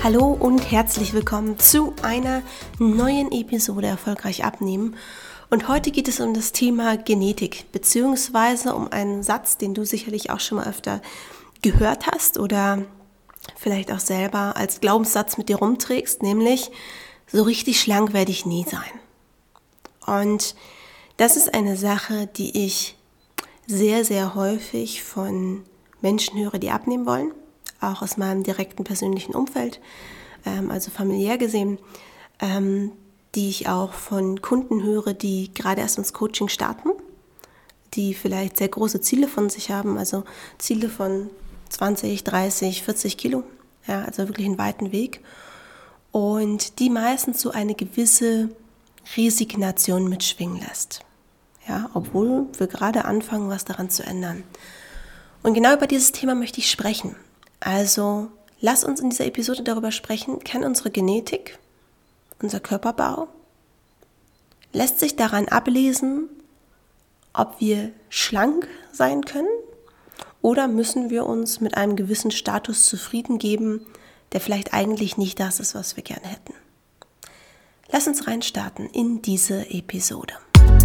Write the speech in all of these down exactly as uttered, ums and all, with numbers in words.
Hallo und herzlich willkommen zu einer neuen Episode Erfolgreich abnehmen. Und heute geht es um das Thema Genetik, beziehungsweise um einen Satz, den du sicherlich auch schon mal öfter gehört hast oder vielleicht auch selber als Glaubenssatz mit dir rumträgst, nämlich: so richtig schlank werde ich nie sein. Und das ist eine Sache, die ich sehr, sehr häufig von Menschen höre, die abnehmen wollen, auch aus meinem direkten persönlichen Umfeld, also familiär gesehen, die ich auch von Kunden höre, die gerade erst ins Coaching starten, die vielleicht sehr große Ziele von sich haben, also Ziele von zwanzig, dreißig, vierzig Kilo, ja, also wirklich einen weiten Weg, und die meistens so eine gewisse Resignation mitschwingen lässt, ja, obwohl wir gerade anfangen, was daran zu ändern. Und genau über dieses Thema möchte ich sprechen. Also lass uns in dieser Episode darüber sprechen, kann unsere Genetik, unser Körperbau, lässt sich daran ablesen, ob wir schlank sein können, oder müssen wir uns mit einem gewissen Status zufrieden geben, der vielleicht eigentlich nicht das ist, was wir gerne hätten. Lass uns reinstarten in diese Episode.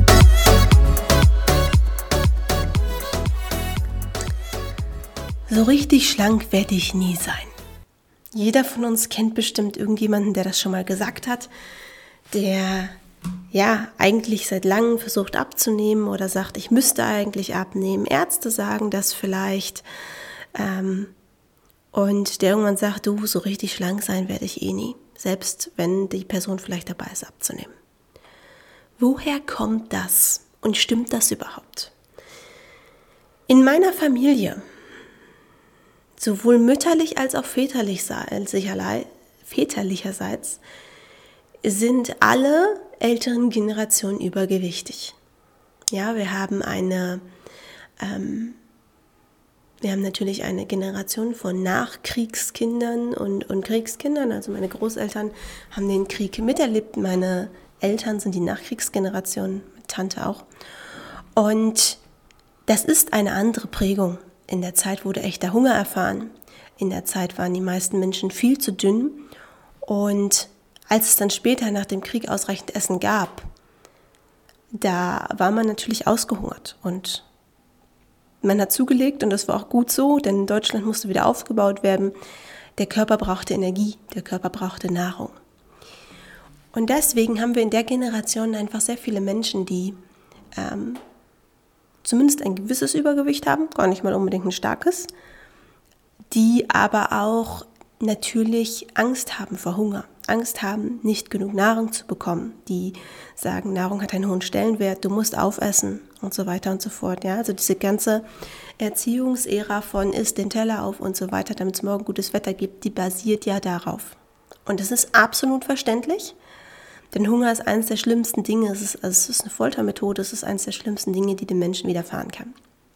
So richtig schlank werde ich nie sein. Jeder von uns kennt bestimmt irgendjemanden, der das schon mal gesagt hat, der ja eigentlich seit langem versucht abzunehmen oder sagt, ich müsste eigentlich abnehmen. Ärzte sagen das vielleicht ähm, und der irgendwann sagt, du, so richtig schlank sein werde ich eh nie, selbst wenn die Person vielleicht dabei ist abzunehmen. Woher kommt das und stimmt das überhaupt? In meiner Familie, sowohl mütterlich als auch väterlich, väterlicherseits, sind alle älteren Generationen übergewichtig. Ja, wir haben eine, ähm, wir haben natürlich eine Generation von Nachkriegskindern und, und Kriegskindern. Also meine Großeltern haben den Krieg miterlebt, meine Eltern sind die Nachkriegsgeneration, meine Tante auch. Und das ist eine andere Prägung. In der Zeit wurde echter Hunger erfahren. In der Zeit waren die meisten Menschen viel zu dünn. Und als es dann später nach dem Krieg ausreichend Essen gab, da war man natürlich ausgehungert. Und man hat zugelegt, und das war auch gut so, denn Deutschland musste wieder aufgebaut werden. Der Körper brauchte Energie, der Körper brauchte Nahrung. Und deswegen haben wir in der Generation einfach sehr viele Menschen, die ähm, zumindest ein gewisses Übergewicht haben, gar nicht mal unbedingt ein starkes, die aber auch natürlich Angst haben vor Hunger, Angst haben, nicht genug Nahrung zu bekommen, die sagen, Nahrung hat einen hohen Stellenwert, du musst aufessen und so weiter und so fort. Ja, also diese ganze Erziehungsära von isst den Teller auf und so weiter, damit es morgen gutes Wetter gibt, die basiert ja darauf. Und das ist absolut verständlich. Denn Hunger ist eines der schlimmsten Dinge, es ist, also es ist eine Foltermethode, es ist eines der schlimmsten Dinge, die dem Menschen widerfahren kann.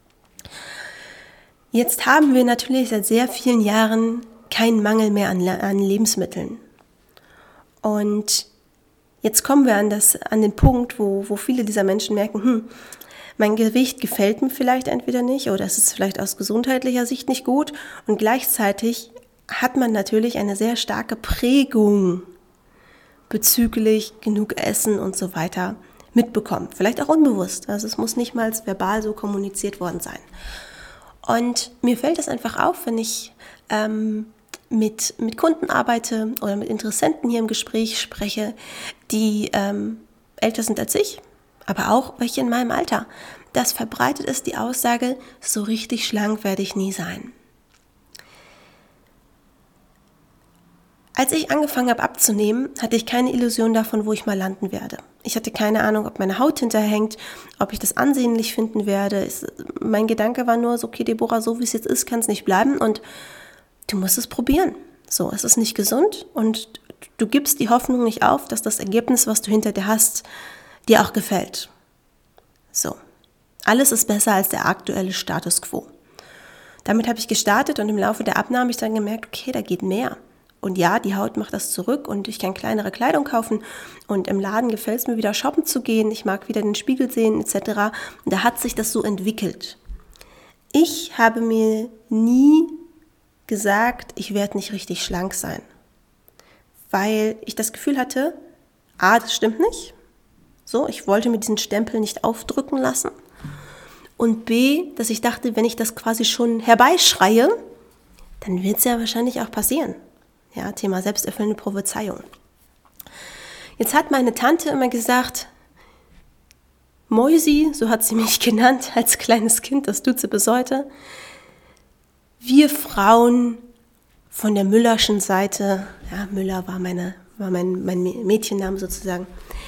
Jetzt haben wir natürlich seit sehr vielen Jahren keinen Mangel mehr an, an Lebensmitteln. Und jetzt kommen wir an, das, an den Punkt, wo, wo viele dieser Menschen merken, hm, mein Gewicht gefällt mir vielleicht entweder nicht oder es ist vielleicht aus gesundheitlicher Sicht nicht gut. Und gleichzeitig hat man natürlich eine sehr starke Prägung bezüglich genug Essen und so weiter mitbekommen. Vielleicht auch unbewusst. Also es muss nicht mal verbal so kommuniziert worden sein. Und mir fällt es einfach auf, wenn ich ähm, mit, mit Kunden arbeite oder mit Interessenten hier im Gespräch spreche, die ähm, älter sind als ich, aber auch welche in meinem Alter. Das verbreitet ist die Aussage, so richtig schlank werde ich nie sein. Als ich angefangen habe abzunehmen, hatte ich keine Illusion davon, wo ich mal landen werde. Ich hatte keine Ahnung, ob meine Haut hinterhängt, ob ich das ansehnlich finden werde. Es, mein Gedanke war nur, so, okay, Deborah, so wie es jetzt ist, kann es nicht bleiben und du musst es probieren. So, es ist nicht gesund und du gibst die Hoffnung nicht auf, dass das Ergebnis, was du hinter dir hast, dir auch gefällt. So, alles ist besser als der aktuelle Status quo. Damit habe ich gestartet und im Laufe der Abnahme habe ich dann gemerkt, okay, da geht mehr. Und ja, die Haut macht das zurück und ich kann kleinere Kleidung kaufen und im Laden gefällt es mir wieder shoppen zu gehen, ich mag wieder den Spiegel sehen et cetera. Und da hat sich das so entwickelt. Ich habe mir nie gesagt, ich werde nicht richtig schlank sein. weil ich das Gefühl hatte, A, das stimmt nicht. So, ich wollte mir diesen Stempel nicht aufdrücken lassen. Und B, dass ich dachte, wenn ich das quasi schon herbeischreie, dann wird es ja wahrscheinlich auch passieren. Ja, Thema selbsterfüllende Prophezeiung. Jetzt hat meine Tante immer gesagt, Mäusi, so hat sie mich genannt als kleines Kind, das tut sie bis heute. Wir Frauen von der Müllerschen Seite, ja, Müller war, meine, war mein, mein Mädchenname sozusagen,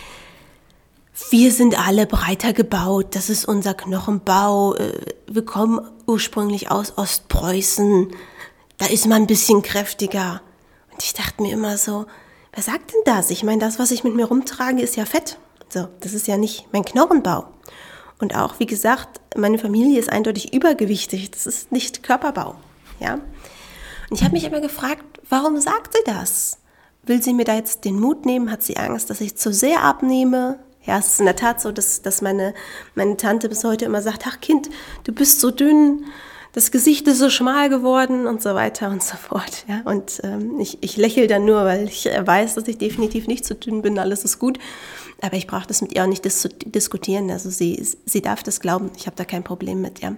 wir sind alle breiter gebaut, das ist unser Knochenbau, wir kommen ursprünglich aus Ostpreußen, da ist man ein bisschen kräftiger. Und ich dachte mir immer so, wer sagt denn das? Ich meine, das, was ich mit mir rumtrage, ist ja Fett. So, das ist ja nicht mein Knochenbau. Und auch, wie gesagt, meine Familie ist eindeutig übergewichtig, das ist nicht Körperbau. Ja? Und ich habe mich immer gefragt, warum sagt sie das? Will sie mir da jetzt den Mut nehmen? Hat sie Angst, dass ich zu sehr abnehme? Ja, es ist in der Tat so, dass, dass meine, meine Tante bis heute immer sagt, ach Kind, du bist so dünn, das Gesicht ist so schmal geworden und so weiter und so fort. Ja, und ähm, ich, ich lächle dann nur, weil ich weiß, dass ich definitiv nicht zu dünn bin, alles ist gut. Aber ich brauche das mit ihr auch nicht dis- diskutieren. Also sie, sie darf das glauben, ich habe da kein Problem mit. Ja.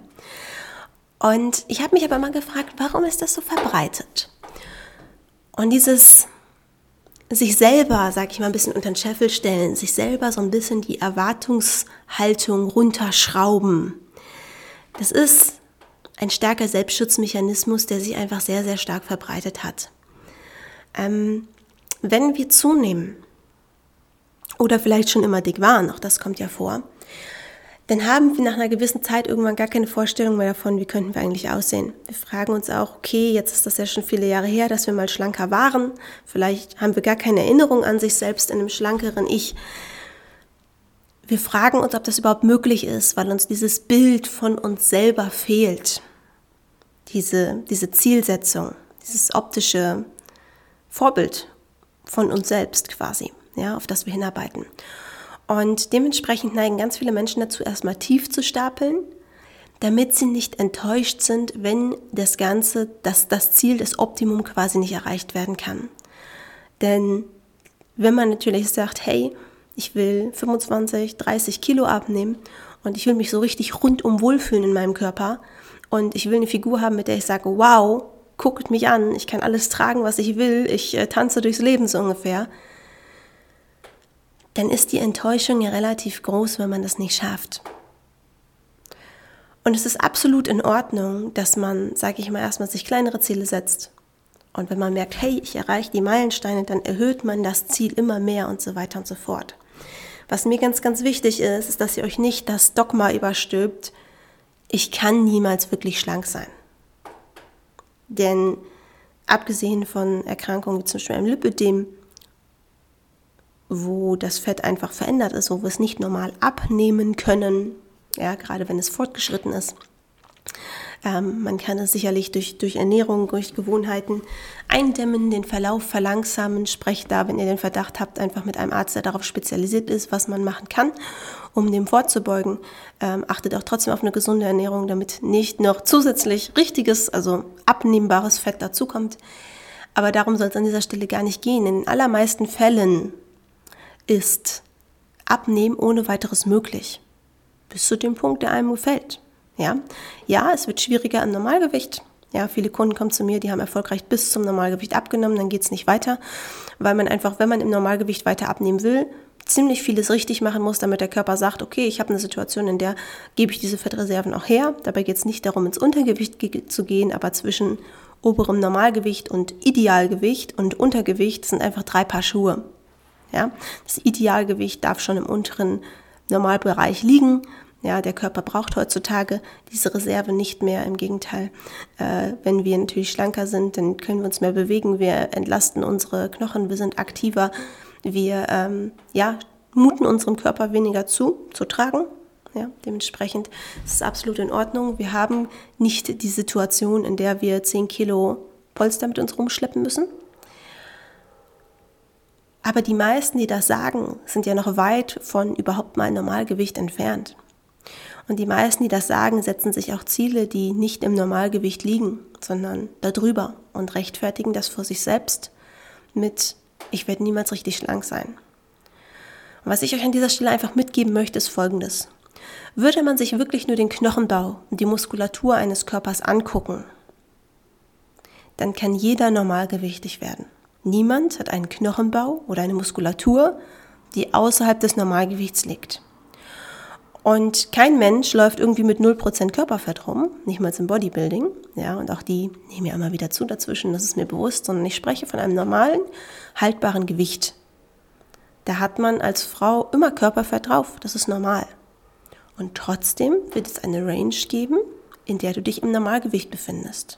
Und ich habe mich aber mal gefragt, warum ist das so verbreitet? Und dieses sich selber, sag ich mal, ein bisschen unter den Scheffel stellen, sich selber so ein bisschen die Erwartungshaltung runterschrauben, das ist ein starker Selbstschutzmechanismus, der sich einfach sehr, sehr stark verbreitet hat. Ähm, wenn wir zunehmen oder vielleicht schon immer dick waren, auch das kommt ja vor, dann haben wir nach einer gewissen Zeit irgendwann gar keine Vorstellung mehr davon, wie könnten wir eigentlich aussehen. Wir fragen uns auch, okay, jetzt ist das ja schon viele Jahre her, dass wir mal schlanker waren. Vielleicht haben wir gar keine Erinnerung an sich selbst in einem schlankeren Ich. Wir fragen uns, ob das überhaupt möglich ist, weil uns dieses Bild von uns selber fehlt. Diese, diese Zielsetzung, dieses optische Vorbild von uns selbst quasi, ja, auf das wir hinarbeiten. Und dementsprechend neigen ganz viele Menschen dazu, erstmal tief zu stapeln, damit sie nicht enttäuscht sind, wenn das Ganze, dass das Ziel, das Optimum quasi nicht erreicht werden kann. Denn wenn man natürlich sagt, hey, ich will fünfundzwanzig, dreißig Kilo abnehmen und ich will mich so richtig rundum wohlfühlen in meinem Körper und ich will eine Figur haben, mit der ich sage, wow, guckt mich an, ich kann alles tragen, was ich will, ich äh, tanze durchs Leben so ungefähr, dann ist die Enttäuschung ja relativ groß, wenn man das nicht schafft. Und es ist absolut in Ordnung, dass man, sage ich mal, erstmal sich kleinere Ziele setzt. Und wenn man merkt, hey, ich erreiche die Meilensteine, dann erhöht man das Ziel immer mehr und so weiter und so fort. Was mir ganz, ganz wichtig ist, ist, dass ihr euch nicht das Dogma überstülpt, ich kann niemals wirklich schlank sein. Denn abgesehen von Erkrankungen wie zum Beispiel einem Lipödem, wo das Fett einfach verändert ist, wo wir es nicht normal abnehmen können, ja, gerade wenn es fortgeschritten ist. Ähm, man kann es sicherlich durch, durch Ernährung, durch Gewohnheiten eindämmen, den Verlauf verlangsamen. Sprecht da, wenn ihr den Verdacht habt, einfach mit einem Arzt, der darauf spezialisiert ist, was man machen kann, um dem vorzubeugen. Ähm, achtet auch trotzdem auf eine gesunde Ernährung, damit nicht noch zusätzlich richtiges, also abnehmbares Fett dazukommt. Aber darum soll es an dieser Stelle gar nicht gehen. In den allermeisten Fällen ist Abnehmen ohne weiteres möglich. Bis zu dem Punkt, der einem gefällt. Ja, ja, es wird schwieriger im Normalgewicht. Ja, viele Kunden kommen zu mir, die haben erfolgreich bis zum Normalgewicht abgenommen, dann geht es nicht weiter, weil man einfach, wenn man im Normalgewicht weiter abnehmen will, ziemlich vieles richtig machen muss, damit der Körper sagt, okay, ich habe eine Situation, in der gebe ich diese Fettreserven auch her. Dabei geht es nicht darum, ins Untergewicht ge- zu gehen, aber zwischen oberem Normalgewicht und Idealgewicht und Untergewicht sind einfach drei Paar Schuhe. Ja, das Idealgewicht darf schon im unteren Normalbereich liegen. Ja, der Körper braucht heutzutage diese Reserve nicht mehr. Im Gegenteil, äh, wenn wir natürlich schlanker sind, dann können wir uns mehr bewegen. Wir entlasten unsere Knochen, wir sind aktiver. Wir ähm, ja, muten unserem Körper weniger zu, zu tragen. Ja, dementsprechend ist es absolut in Ordnung. Wir haben nicht die Situation, in der wir zehn Kilo Polster mit uns rumschleppen müssen. Aber die meisten, die das sagen, sind ja noch weit von überhaupt mal Normalgewicht entfernt. Und die meisten, die das sagen, setzen sich auch Ziele, die nicht im Normalgewicht liegen, sondern darüber und rechtfertigen das vor sich selbst mit Ich werde niemals richtig schlank sein. Und was ich euch an dieser Stelle einfach mitgeben möchte, ist Folgendes. Würde man sich wirklich nur den Knochenbau und die Muskulatur eines Körpers angucken, dann kann jeder normalgewichtig werden. Niemand hat einen Knochenbau oder eine Muskulatur, die außerhalb des Normalgewichts liegt. Und kein Mensch läuft irgendwie mit null Prozent Körperfett rum, nicht mal im Bodybuilding. Ja, und auch die nehmen ja immer wieder zu dazwischen, das ist mir bewusst, sondern ich spreche von einem normalen, haltbaren Gewicht. Da hat man als Frau immer Körperfett drauf, das ist normal. Und trotzdem wird es eine Range geben, in der du dich im Normalgewicht befindest.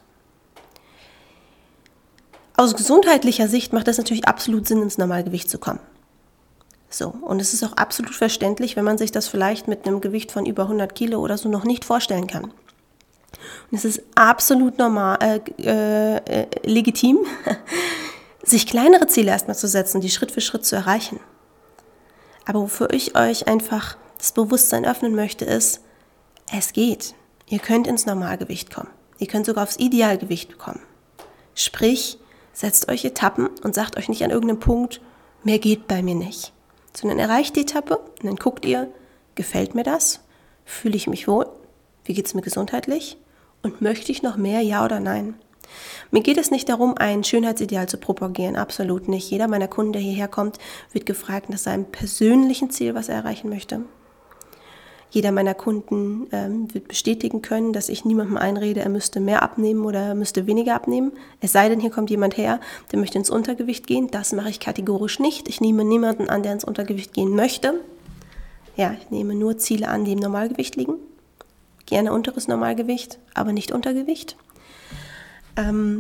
Aus gesundheitlicher Sicht macht es natürlich absolut Sinn, ins Normalgewicht zu kommen. So, und es ist auch absolut verständlich, wenn man sich das vielleicht mit einem Gewicht von über hundert Kilo oder so noch nicht vorstellen kann. Und es ist absolut normal, äh, äh, legitim, sich kleinere Ziele erstmal zu setzen, die Schritt für Schritt zu erreichen. Aber wofür ich euch einfach das Bewusstsein öffnen möchte, ist, es geht. Ihr könnt ins Normalgewicht kommen. Ihr könnt sogar aufs Idealgewicht kommen. Sprich, setzt euch Etappen und sagt euch nicht an irgendeinem Punkt, mehr geht bei mir nicht. Sondern erreicht die Etappe und dann guckt ihr, gefällt mir das? Fühle ich mich wohl? Wie geht es mir gesundheitlich? Und möchte ich noch mehr, ja oder nein? Mir geht es nicht darum, ein Schönheitsideal zu propagieren, absolut nicht. Jeder meiner Kunden, der hierher kommt, wird gefragt nach seinem persönlichen Ziel, was er erreichen möchte. Jeder meiner Kunden ähm, wird bestätigen können, dass ich niemandem einrede, er müsste mehr abnehmen oder er müsste weniger abnehmen. Es sei denn, hier kommt jemand her, der möchte ins Untergewicht gehen. Das mache ich kategorisch nicht. Ich nehme niemanden an, der ins Untergewicht gehen möchte. Ja, ich nehme nur Ziele an, die im Normalgewicht liegen. Gerne unteres Normalgewicht, aber nicht Untergewicht. Ähm,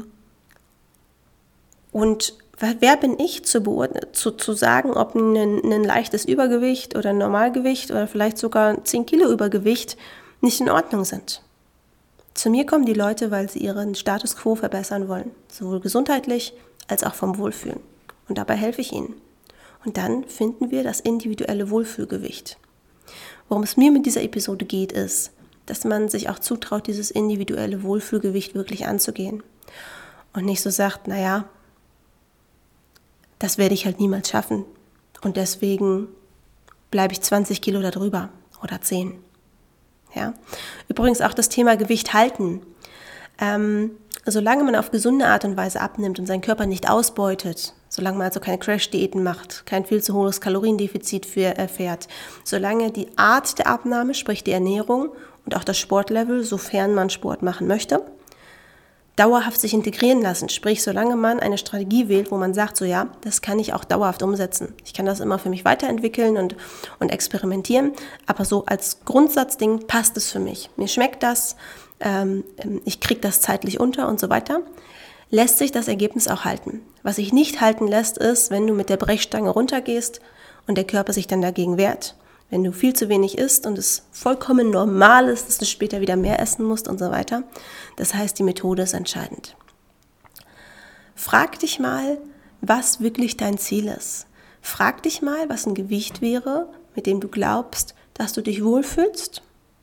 und wer bin ich zu, zu, zu sagen, ob ein, ein leichtes Übergewicht oder ein Normalgewicht oder vielleicht sogar zehn Kilo Übergewicht nicht in Ordnung sind? Zu mir kommen die Leute, weil sie ihren Status quo verbessern wollen, sowohl gesundheitlich als auch vom Wohlfühlen. Und dabei helfe ich ihnen. Und dann finden wir das individuelle Wohlfühlgewicht. Worum es mir mit dieser Episode geht, ist, dass man sich auch zutraut, dieses individuelle Wohlfühlgewicht wirklich anzugehen. Und nicht so sagt, naja, das werde ich halt niemals schaffen und deswegen bleibe ich zwanzig Kilo darüber oder zehn. Ja? Übrigens auch das Thema Gewicht halten. Ähm, solange man auf gesunde Art und Weise abnimmt und seinen Körper nicht ausbeutet, solange man also keine Crash-Diäten macht, kein viel zu hohes Kaloriendefizit für, erfährt, solange die Art der Abnahme, sprich die Ernährung und auch das Sportlevel, sofern man Sport machen möchte, dauerhaft sich integrieren lassen, sprich, solange man eine Strategie wählt, wo man sagt, so ja, das kann ich auch dauerhaft umsetzen. Ich kann das immer für mich weiterentwickeln und, und experimentieren, aber so als Grundsatzding passt es für mich. Mir schmeckt das, ähm, ich kriege das zeitlich unter und so weiter. Lässt sich das Ergebnis auch halten. Was sich nicht halten lässt, ist, wenn du mit der Brechstange runtergehst und der Körper sich dann dagegen wehrt. Wenn du viel zu wenig isst und es vollkommen normal ist, dass du später wieder mehr essen musst und so weiter. Das heißt, die Methode ist entscheidend. Frag dich mal, was wirklich dein Ziel ist. Frag dich mal, was ein Gewicht wäre, mit dem du glaubst, dass du dich wohlfühlst.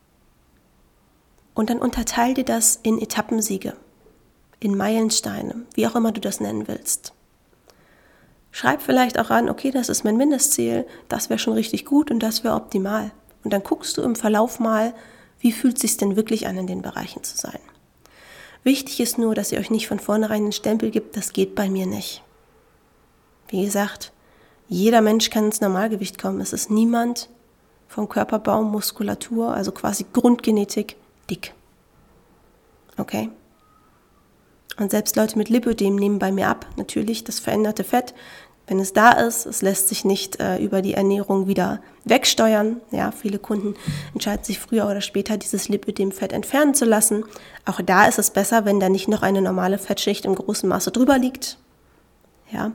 Und dann unterteil dir das in Etappensiege, in Meilensteine, wie auch immer du das nennen willst. Schreib vielleicht auch an, okay, das ist mein Mindestziel, das wäre schon richtig gut und das wäre optimal. Und dann guckst du im Verlauf mal, wie fühlt es sich denn wirklich an, in den Bereichen zu sein. Wichtig ist nur, dass ihr euch nicht von vornherein einen Stempel gibt, das geht bei mir nicht. Wie gesagt, jeder Mensch kann ins Normalgewicht kommen. Es ist niemand vom Körperbau, Muskulatur, also quasi Grundgenetik, dick. Okay? Und selbst Leute mit Lipödem nehmen bei mir ab, natürlich das veränderte Fett. Wenn es da ist, es lässt sich nicht äh, über die Ernährung wieder wegsteuern. Ja, viele Kunden entscheiden sich früher oder später, dieses Lipödem-Fett entfernen zu lassen. Auch da ist es besser, wenn da nicht noch eine normale Fettschicht im großen Maße drüber liegt. Ja.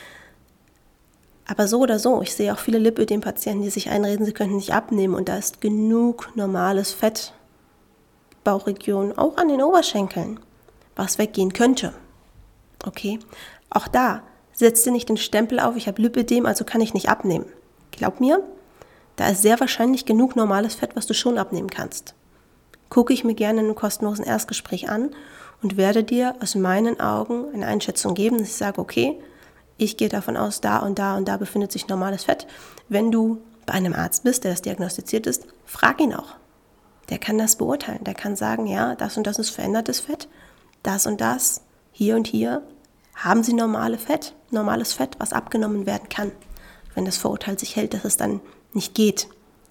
Aber so oder so, ich sehe auch viele Lipödem-Patienten, die sich einreden, sie könnten nicht abnehmen. Und da ist genug normales Fett, Bauchregion, auch an den Oberschenkeln, was weggehen könnte. Okay, auch da, setz dir nicht den Stempel auf, ich habe Lipödem, also kann ich nicht abnehmen. Glaub mir, da ist sehr wahrscheinlich genug normales Fett, was du schon abnehmen kannst. Gucke ich mir gerne in einem kostenlosen Erstgespräch an und werde dir aus meinen Augen eine Einschätzung geben, dass ich sage, okay, ich gehe davon aus, da und da und da befindet sich normales Fett. Wenn du bei einem Arzt bist, der das diagnostiziert ist, frag ihn auch. Der kann das beurteilen. Der kann sagen, ja, das und das ist verändertes Fett, das und das, hier und hier haben sie normale Fett, normales Fett, was abgenommen werden kann, wenn das Vorurteil sich hält, dass es dann nicht geht.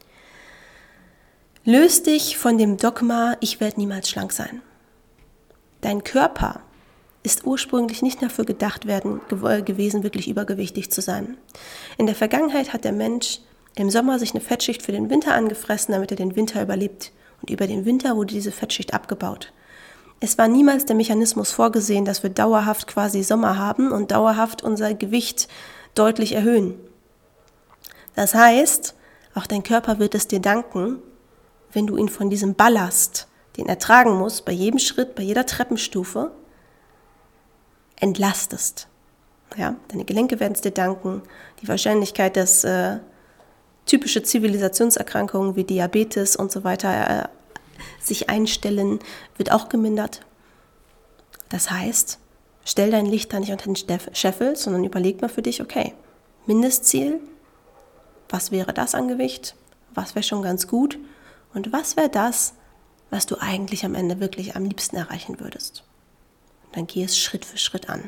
Löst dich von dem Dogma, ich werde niemals schlank sein. Dein Körper ist ursprünglich nicht dafür gedacht werden, gewesen, wirklich übergewichtig zu sein. In der Vergangenheit hat der Mensch im Sommer sich eine Fettschicht für den Winter angefressen, damit er den Winter überlebt. Und über den Winter wurde diese Fettschicht abgebaut. Es war niemals der Mechanismus vorgesehen, dass wir dauerhaft quasi Sommer haben und dauerhaft unser Gewicht deutlich erhöhen. Das heißt, auch dein Körper wird es dir danken, wenn du ihn von diesem Ballast, den er tragen muss, bei jedem Schritt, bei jeder Treppenstufe, entlastest. Ja, deine Gelenke werden es dir danken. Die Wahrscheinlichkeit, dass äh, typische Zivilisationserkrankungen wie Diabetes und so weiter äh, sich einstellen, wird auch gemindert. Das heißt, stell dein Licht da nicht unter den Scheffel, sondern überleg mal für dich, okay, Mindestziel, was wäre das an Gewicht, was wäre schon ganz gut und was wäre das, was du eigentlich am Ende wirklich am liebsten erreichen würdest. Und dann geh es Schritt für Schritt an.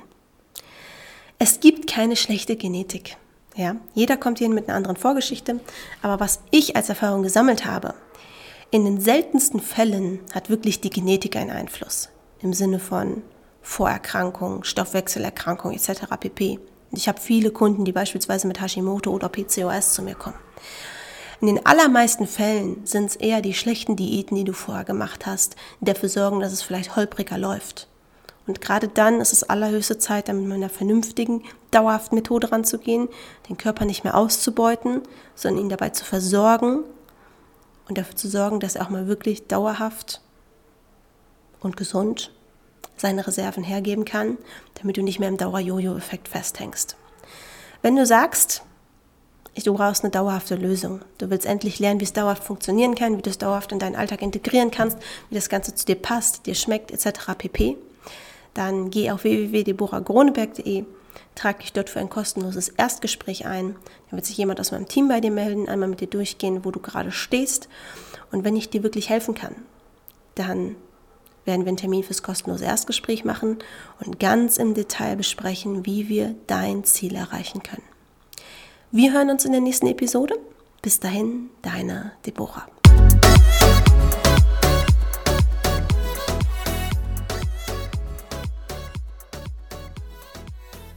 Es gibt keine schlechte Genetik. Ja? Jeder kommt hier mit einer anderen Vorgeschichte, aber was ich als Erfahrung gesammelt habe, in den seltensten Fällen hat wirklich die Genetik einen Einfluss. Im Sinne von Vorerkrankungen, Stoffwechselerkrankungen et cetera pp. Und ich habe viele Kunden, die beispielsweise mit Hashimoto oder P C O S zu mir kommen. In den allermeisten Fällen sind es eher die schlechten Diäten, die du vorher gemacht hast, die dafür sorgen, dass es vielleicht holpriger läuft. Und gerade dann ist es allerhöchste Zeit, damit mit einer vernünftigen, dauerhaften Methode ranzugehen, den Körper nicht mehr auszubeuten, sondern ihn dabei zu versorgen und dafür zu sorgen, dass er auch mal wirklich dauerhaft und gesund seine Reserven hergeben kann, damit du nicht mehr im Dauer-Jojo-Effekt festhängst. Wenn du sagst, du brauchst eine dauerhafte Lösung, du willst endlich lernen, wie es dauerhaft funktionieren kann, wie du es dauerhaft in deinen Alltag integrieren kannst, wie das Ganze zu dir passt, dir schmeckt et cetera pp., dann geh auf w w w punkt deborah groneberg punkt de, trag dich dort für ein kostenloses Erstgespräch ein. Dann wird sich jemand aus meinem Team bei dir melden, einmal mit dir durchgehen, wo du gerade stehst. Und wenn ich dir wirklich helfen kann, dann werden wir einen Termin fürs kostenlose Erstgespräch machen und ganz im Detail besprechen, wie wir dein Ziel erreichen können. Wir hören uns in der nächsten Episode. Bis dahin, deine Deborah.